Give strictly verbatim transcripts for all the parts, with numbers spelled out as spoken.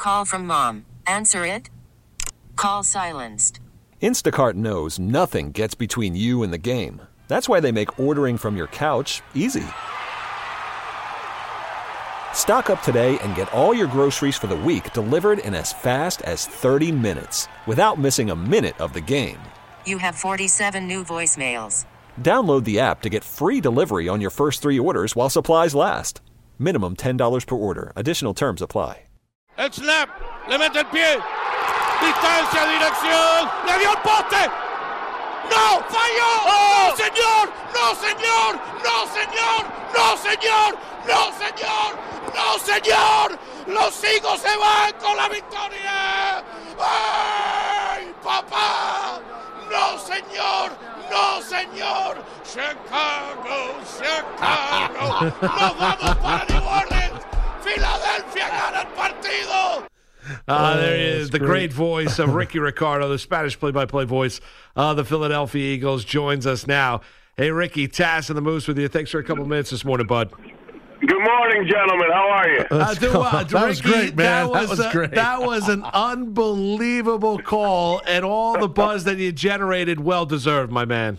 call from mom. Answer it. Call silenced. Instacart knows nothing gets between you and the game. That's why they make ordering from your couch easy. Stock up today and get all your groceries for the week delivered in as fast as thirty minutes without missing a minute of the game. You have forty-seven new voicemails. Download the app to get free delivery on your first three orders while supplies last. Minimum ten dollars per order. Additional terms apply. El snap, le mete el pie. Distancia, dirección. Le dio el poste. ¡No! ¡Falló! ¡Oh! ¡No, señor! ¡No, señor! ¡No, señor! ¡No, señor! ¡No, señor! ¡No, señor! ¡Los Eagles se van con la victoria! ¡Ay, papá! ¡No, señor! ¡No, señor! ¡Chicago! ¡Chicago! ¡Nos vamos para New Orleans! ¡Philadelphia gana el partido! Uh, there he is, the great. great voice of Ricky Ricardo, the Spanish play-by-play voice of the Philadelphia Eagles, joins us now. Hey, Ricky, Taz and the Moose with you. Thanks for a couple minutes this morning, bud. Good morning, gentlemen. How are you? Uh, do, uh, that was Ricky, great, man. That was, that was uh, great. That was an unbelievable call, and all the buzz that you generated, well-deserved, my man.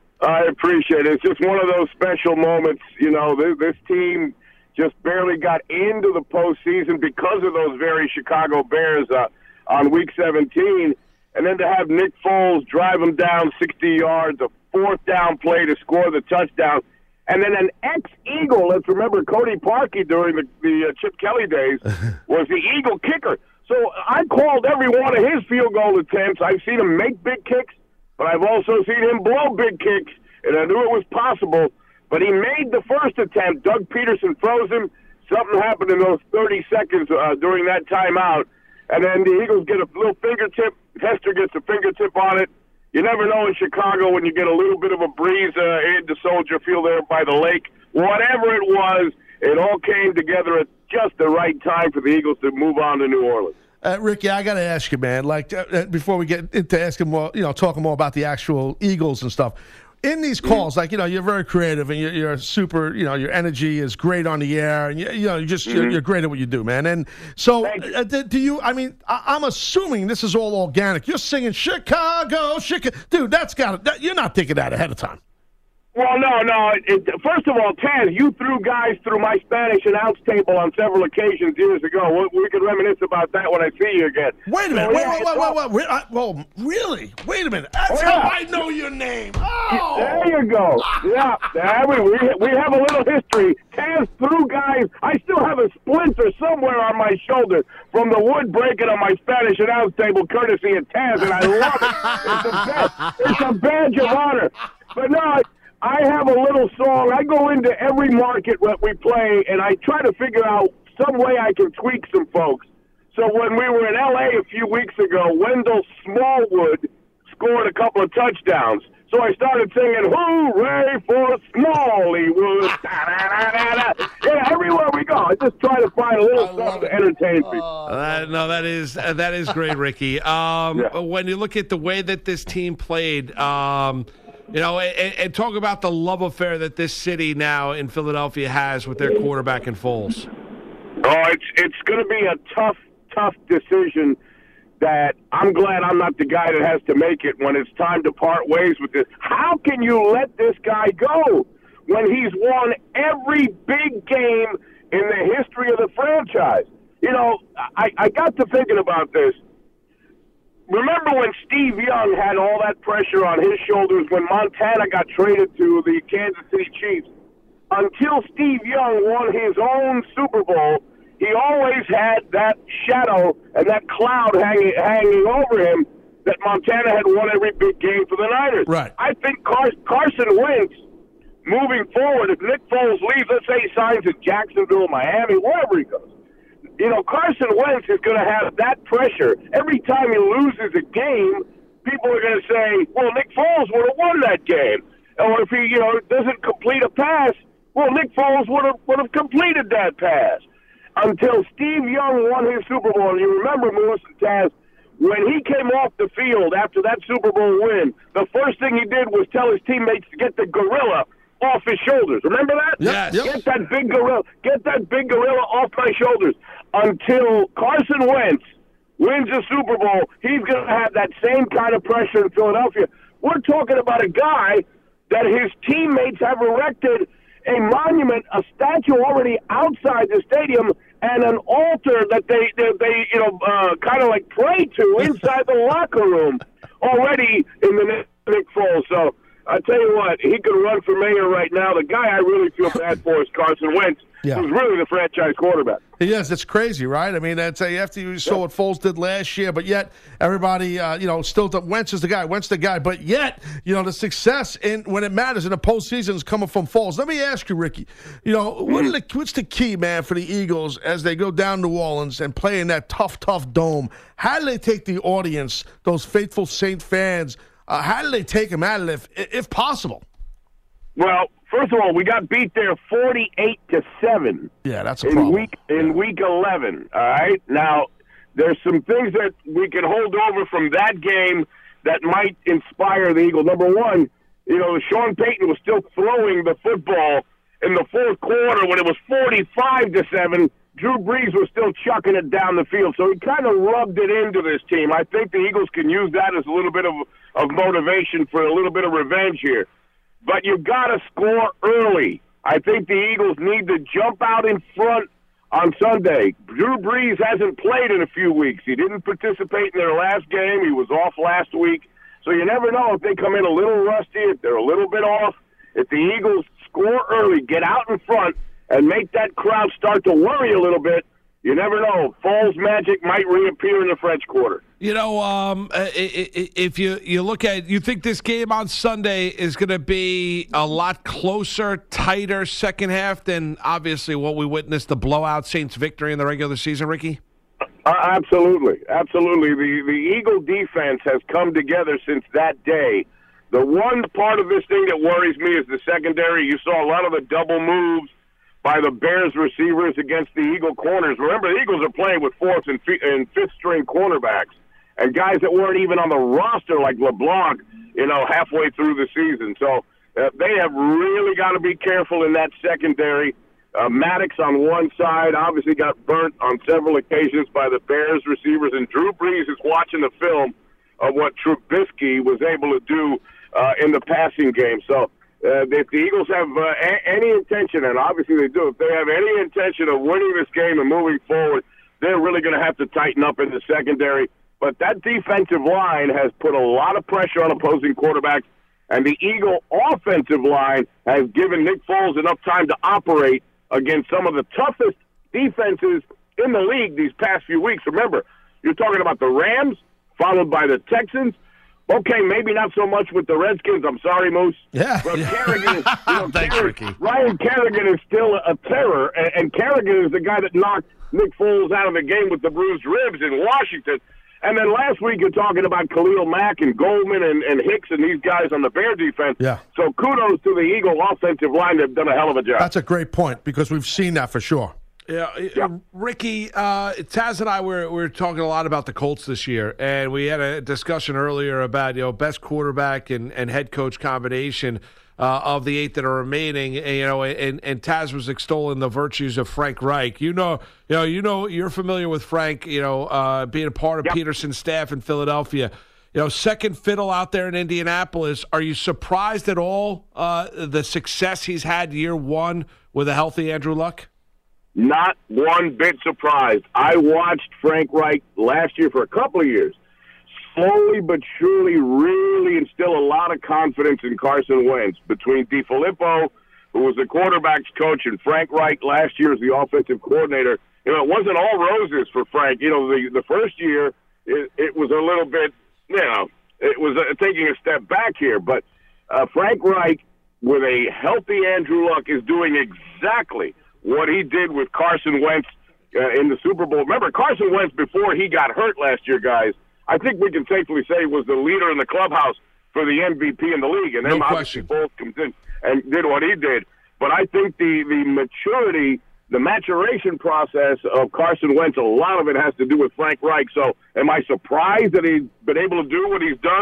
I appreciate it. It's just one of those special moments. You know, this, this team just barely got into the postseason because of those very Chicago Bears uh, on Week seventeen. And then to have Nick Foles drive them down sixty yards, a fourth down play to score the touchdown. And then an ex-Eagle, let's remember Cody Parkey during the, the uh, Chip Kelly days, was the Eagle kicker. So I called every one of his field goal attempts. I've seen him make big kicks, but I've also seen him blow big kicks, and I knew it was possible. But he made the first attempt. Doug Peterson froze him. Something happened in those thirty seconds uh, during that timeout. And then the Eagles get a little fingertip. Hester gets a fingertip on it. You never know in Chicago when you get a little bit of a breeze uh, in the Soldier Field there by the lake. Whatever it was, it all came together at just the right time for the Eagles to move on to New Orleans. Uh, Ricky, I got to ask you, man, like uh, before we get into asking more, you know, talking more about the actual Eagles and stuff. In these calls, like, you know, you're very creative and you're, you're super, you know, your energy is great on the air and, you, you know, you're just, mm-hmm. you're, you're great at what you do, man. And so uh, do you, I mean, I, I'm assuming this is all organic. You're singing Chicago, Chicago. Dude, that's got it. That, you're not thinking that ahead of time. Well, no, no. It, it, first of all, Taz, you threw guys through my Spanish announce table on several occasions years ago. We, we can reminisce about that when I see you again. Wait a minute. So, wait, yeah, wait, wait, wait, wait, wait. I, well, really? Wait a minute. That's oh, yeah. how I know your name. Oh. There you go. Yeah, yeah we, we, we have a little history. Taz threw guys. I still have a splinter somewhere on my shoulder from the wood breaking on my Spanish announce table, courtesy of Taz, and I love it. It's a, badge, it's a badge of honor. But no, I have a little song. I go into every market that we play, and I try to figure out some way I can tweak some folks. So when we were in L A a few weeks ago, Wendell Smallwood scored a couple of touchdowns. So I started singing, hooray for Smallwood. Yeah, everywhere we go. I just try to find a little something to entertain people. Uh, no, that is uh, that is great, Ricky. Um, yeah. When you look at the way that this team played, um, you know, and, and talk about the love affair that this city now in Philadelphia has with their quarterback in Foles. Oh, it's it's going to be a tough, tough decision that I'm glad I'm not the guy that has to make it when it's time to part ways with this. How can you let this guy go when he's won every big game in the history of the franchise? You know, I, I got to thinking about this. Remember when Steve Young had all that pressure on his shoulders when Montana got traded to the Kansas City Chiefs? Until Steve Young won his own Super Bowl, he always had that shadow and that cloud hanging hanging over him that Montana had won every big game for the Niners. Right. I think Car- Carson Wentz, moving forward, if Nick Foles leaves, let's say he signs in Jacksonville, Miami, wherever he goes, you know, Carson Wentz is going to have that pressure. Every time he loses a game, people are going to say, well, Nick Foles would have won that game. Or if he, you know, doesn't complete a pass, well, Nick Foles would have would have completed that pass. Until Steve Young won his Super Bowl, and you remember, Moose and Taz, when he came off the field after that Super Bowl win, the first thing he did was tell his teammates to get the gorilla off his shoulders. Remember that? Yes. Get that big gorilla. Get that big gorilla off my shoulders. Until Carson Wentz wins the Super Bowl, he's going to have that same kind of pressure in Philadelphia. We're talking about a guy that his teammates have erected a monument, a statue already outside the stadium, and an altar that they, they, they you know, uh, kind of like pray to inside the locker room already in the name of Nick Foles. So I tell you what, he could run for mayor right now. The guy I really feel bad for is Carson Wentz, yeah. who's really the franchise quarterback. Yes, it's crazy, right? I mean, that's a, after you saw what Foles did last year, but yet everybody, uh, you know, still th- Wentz is the guy, Wentz the guy. But yet, you know, the success in when it matters in the postseason is coming from Foles. Let me ask you, Ricky, you know, mm-hmm. what are the, what's the key, man, for the Eagles as they go down New Orleans and play in that tough, tough dome? How do they take the audience, those faithful Saint fans? Uh, how do they take them out of it, if, if possible? Well, first of all, we got beat there forty-eight to seven. Yeah, that's a in problem. week in yeah. week eleven. All right. Now, there's some things that we can hold over from that game that might inspire the Eagles. Number one, you know, Sean Payton was still throwing the football in the fourth quarter when it was forty-five to seven. Drew Brees was still chucking it down the field, so he kind of rubbed it into this team. I think the Eagles can use that as a little bit of of motivation for a little bit of revenge here. But you got to score early. I think the Eagles need to jump out in front on Sunday. Drew Brees hasn't played in a few weeks. He didn't participate in their last game. He was off last week. So you never know if they come in a little rusty, if they're a little bit off. If the Eagles score early, get out in front, and make that crowd start to worry a little bit, you never know. Foles magic might reappear in the French Quarter. You know, um, if you, you look at, you think this game on Sunday is going to be a lot closer, tighter second half than obviously what we witnessed, the blowout Saints victory in the regular season, Ricky? Uh, absolutely. Absolutely. The, the Eagle defense has come together since that day. The one part of this thing that worries me is the secondary. You saw a lot of the double moves by the Bears receivers against the Eagle corners. Remember, the Eagles are playing with fourth and, f- and fifth-string cornerbacks and guys that weren't even on the roster like LeBlanc, you know, halfway through the season. So uh, they have really got to be careful in that secondary. Uh, Maddox on one side obviously got burnt on several occasions by the Bears receivers, and Drew Brees is watching the film of what Trubisky was able to do uh, in the passing game. So Uh, if the Eagles have uh, a- any intention, and obviously they do, if they have any intention of winning this game and moving forward, they're really going to have to tighten up in the secondary. But that defensive line has put a lot of pressure on opposing quarterbacks, and the Eagle offensive line has given Nick Foles enough time to operate against some of the toughest defenses in the league these past few weeks. Remember, you're talking about the Rams, followed by the Texans. Okay, maybe not so much with the Redskins. I'm sorry, Moose. Yeah. But yeah. Kerrigan, is, you know, Thanks, Kerr- Ricky. Ryan Kerrigan is still a terror, and, and Kerrigan is the guy that knocked Nick Foles out of the game with the bruised ribs in Washington. And then last week you're talking about Khalil Mack and Goldman and, and Hicks and these guys on the Bear defense. Yeah. So kudos to the Eagle offensive line. They've done a hell of a job. That's a great point because we've seen that for sure. Yeah, yeah. Ricky, uh, Taz and I were, were talking a lot about the Colts this year, and we had a discussion earlier about, you know, best quarterback and, and head coach combination uh, of the eight that are remaining. And, you know, and, and Taz was extolling the virtues of Frank Reich. You know, you know, you know, you're familiar with Frank. You know, uh, being a part of yep. Peterson's staff in Philadelphia. You know, second fiddle out there in Indianapolis. Are you surprised at all uh, the success he's had year one with a healthy Andrew Luck? Not one bit surprised. I watched Frank Reich last year for a couple of years. Slowly but surely really instill a lot of confidence in Carson Wentz. Between DeFilippo, who was the quarterback's coach, and Frank Reich last year as the offensive coordinator, you know, it wasn't all roses for Frank. You know, the, the first year, it, it was a little bit, you know, it was uh, taking a step back here. But uh, Frank Reich, with a healthy Andrew Luck, is doing exactly what he did with Carson Wentz uh, in the Super Bowl. Remember, Carson Wentz, before he got hurt last year, guys, I think we can safely say was the leader in the clubhouse for the M V P in the league. And then no obviously both comes in and did what he did. But I think the, the maturity, the maturation process of Carson Wentz, a lot of it has to do with Frank Reich. So am I surprised that he's been able to do what he's done?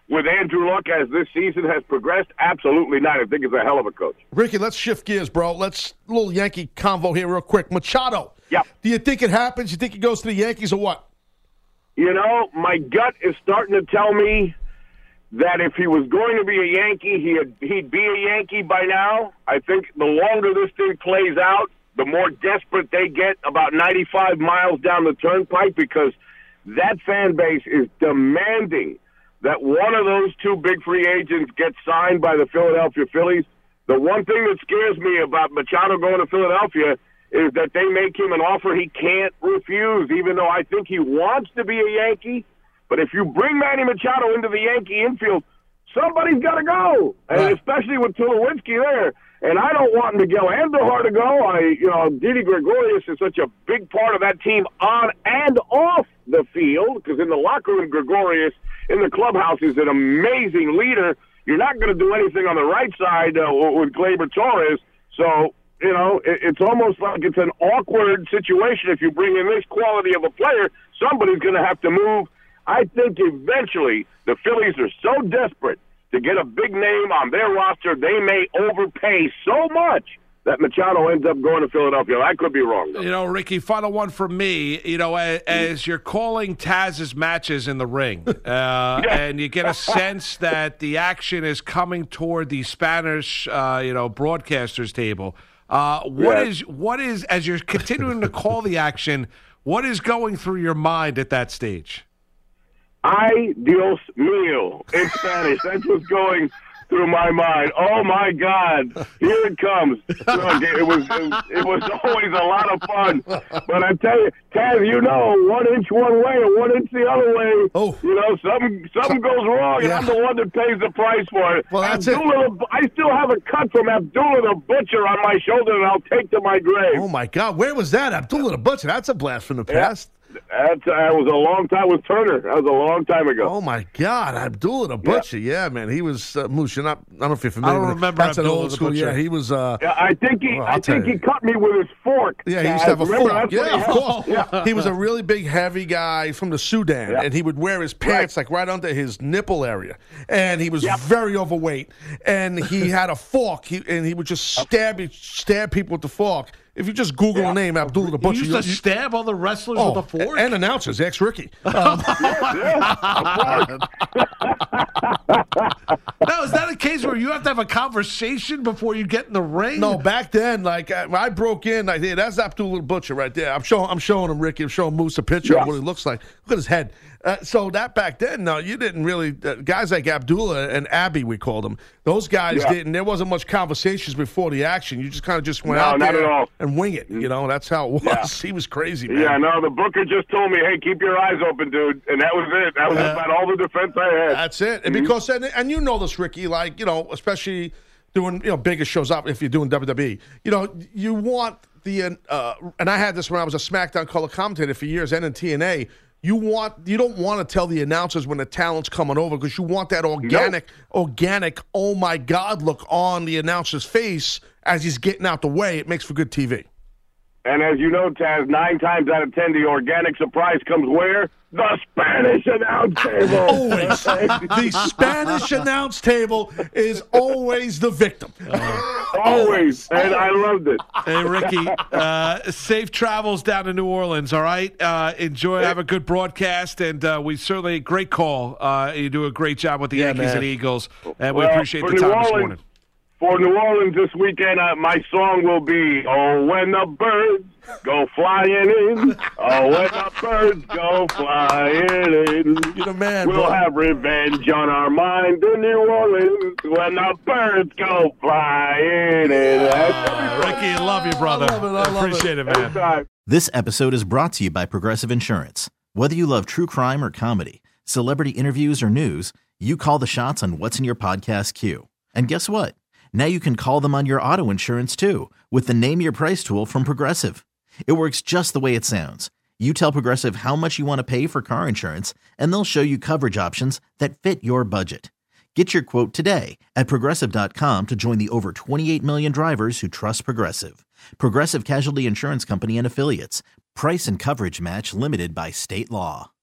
with Andrew Luck as this season has progressed? Absolutely not. I think he's a hell of a coach. Ricky, let's shift gears, bro. Let's little Yankee convo here real quick. Machado. Yeah. Do you think it happens? You think he goes to the Yankees or what? You know, my gut is starting to tell me that if he was going to be a Yankee, he'd, he'd be a Yankee by now. I think the longer this thing plays out, the more desperate they get about ninety-five miles down the turnpike, because that fan base is demanding that one of those two big free agents gets signed by the Philadelphia Phillies. The one thing that scares me about Machado going to Philadelphia is that they make him an offer he can't refuse, even though I think he wants to be a Yankee. But if you bring Manny Machado into the Yankee infield, somebody's got to go, and right. especially with Tulowitzki there. And I don't want Miguel Andujar to go. I, you know, Didi Gregorius is such a big part of that team on and off the field, because in the locker room, Gregorius in the clubhouse is an amazing leader. You're not going to do anything on the right side uh, with Gleyber Torres. So, you know, it, it's almost like it's an awkward situation. If you bring in this quality of a player, somebody's going to have to move. I think eventually the Phillies are so desperate to get a big name on their roster, they may overpay so much that Machado ends up going to Philadelphia. I could be wrong, though. You know, Ricky, final one from me. You know, as, as you're calling Taz's matches in the ring, uh, yeah. and you get a sense that the action is coming toward the Spanish, uh, you know, broadcasters table. Uh, what yeah. is what is as you're continuing to call the action? What is going through your mind at that stage? Ay Dios mío, in Spanish. That's what's going through my mind. Oh, my God. Here it comes. Look, it was, it, it was always a lot of fun. But I tell you, Taz, you know, one inch one way and one inch the other way, oh. you know, something something goes wrong, and yeah. I'm the one that pays the price for it. Well, that's Abdullah, it. I still have a cut from Abdullah the Butcher on my shoulder, and I'll take to my grave. Oh, my God. Where was that? Abdullah the Butcher. That's a blast from the past. Yeah. That, that was a long time with Turner. That was a long time ago. Oh, my God. Abdullah the Butcher. Yeah, yeah man. He was, uh, Moose, you're not, I don't know if you're familiar I don't with remember That's Abdullah an old the school. Butcher. Yeah, he was. Uh, yeah, I think he well, I think you. he cut me with his fork. Yeah, he used to have a Remember, fork. Yeah, of course. Yeah. He was a really big, heavy guy from the Sudan, yeah. and he would wear his pants right. like right under his nipple area. And he was yep. very overweight, and he had a fork, he, and he would just stab stab people with the fork. If you just Google yeah. the name Abdullah the Butcher, you used to you, stab other wrestlers oh, with a fork and announcers, ex Ricky. Um, yeah, now, is that a case where you have to have a conversation before you get in the ring? No, back then, like I, I broke in, like yeah, that's Abdullah the Butcher right there. I'm showing, I'm showing him Ricky. I'm showing Moose a picture yeah. of what he looks like. Look at his head. Uh, so that back then, no, you didn't really. Uh, guys like Abdullah and Abby, we called them. Those guys yeah. didn't. There wasn't much conversations before the action. You just kind of just went no, out not there at all. and wing it. You know, that's how it was. Yeah. He was crazy, man. Yeah, no, the booker just told me, "Hey, keep your eyes open, dude," and that was it. That was uh, about all the defense I had. That's it. Mm-hmm. And because and, and you know this, Ricky, like you know, especially doing you know bigger shows up if you're doing W W E. You know, you want the uh, and I had this when I was a SmackDown color commentator for years, and in T N A. You want you don't want to tell the announcers when the talent's coming over because you want that organic, nope. organic, oh my God look on the announcer's face as he's getting out the way. It makes for good T V. And as you know, Taz, nine times out of ten, the organic surprise comes where? The Spanish announce table. Always. The Spanish announce table is always the victim. Uh, always. And I loved it. Hey, Ricky, uh, safe travels down to New Orleans, all right? Uh, enjoy, have a good broadcast, and uh, we certainly, great call. Uh, you do a great job with the yeah, Yankees man. and Eagles, and we well, appreciate the New time Orleans, this morning. For New Orleans this weekend, uh, my song will be, oh, when the birds go flying in, oh, when the birds go flying in. You're the man, We'll bro. have revenge on our mind in New Orleans when the birds go flying in. Uh, Ricky, love you, brother. I love it, I love appreciate it, it man. Anytime. This episode is brought to you by Progressive Insurance. Whether you love true crime or comedy, celebrity interviews or news, you call the shots on what's in your podcast queue. And guess what? Now you can call them on your auto insurance, too, with the Name Your Price tool from Progressive. It works just the way it sounds. You tell Progressive how much you want to pay for car insurance, and they'll show you coverage options that fit your budget. Get your quote today at Progressive dot com to join the over twenty-eight million drivers who trust Progressive. Progressive Casualty Insurance Company and Affiliates. Price and coverage match limited by state law.